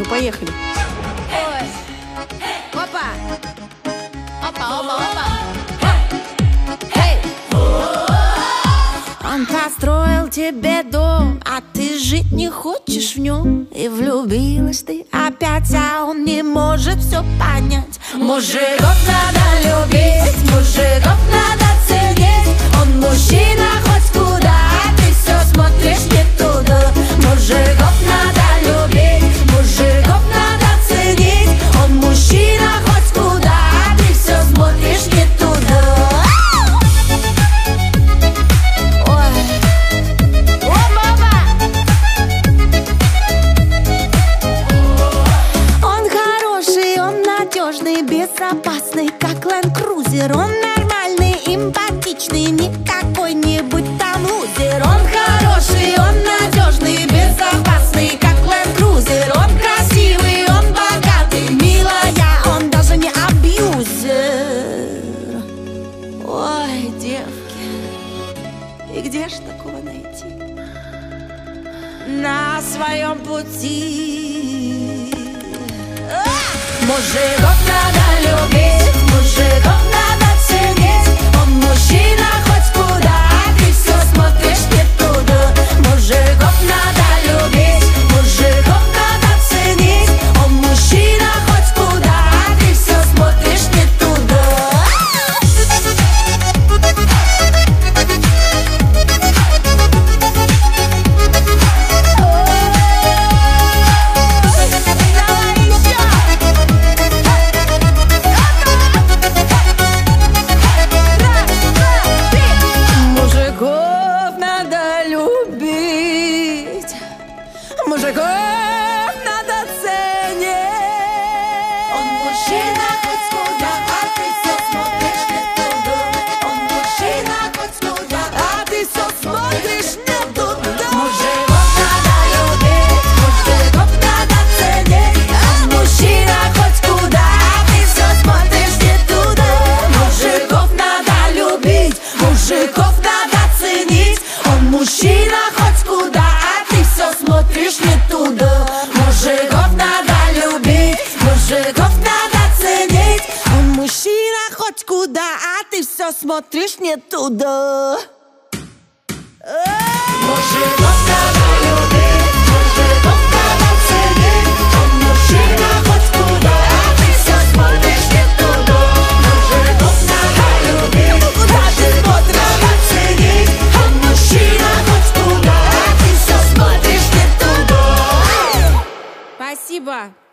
Ну, поехали. Ой. Опа. Опа, опа, опа. Эй. Он построил тебе дом, а ты жить не хочешь в нем. И влюбилась ты опять, а он не может все понять. Мужиков надо любить, мужиков надо ценить. Он мужчина хоть куда, а ты все смотришь не туда. Мужиков надо любить, мужиков надо ценить. Он мужчина хоть куда, а ты все смотришь не туда. Безопасный, как Land Cruiser. Он нормальный, эмпатичный, не какой-нибудь там лузер. Он хороший, он надежный, безопасный, как Land Cruiser. Он красивый, он богатый, милая, он даже не абьюзер. Ой, девки, и где ж такого найти на своем пути? Мужиков надо любить, мужиков надо ценить. Он мужчина хоть куда, а ты все смотришь не туда. Мужиков надо любить, мужиков надо ценить. Он мужчина хоть куда, а ты все смотришь не туда. Мужиков надо ценить. Он мужчина хоть куда, а ты все смотришь не туда. Он мужчина хоть куда, а ты все смотришь не туда. Мужиков надо любить, мужиков надо ценить. Он мужчина хоть куда, а ты все смотришь не туда. Мужиков надо любить, мужиков надо ценить. Он мужчина хоть куда, а ты все смотришь не туда. Мужиков надо любить, мужиков надо ценить. Он мужчина хоть куда, а ты все смотришь не туда. Мужиков надо любить, мужиков надо ценить. Он мужчина хоть куда, а ты все смотришь не туда. Мужиков надо любить, мужиков надо ценить. Он мужчина хоть куда, а ты все смотришь не туда. Спасибо.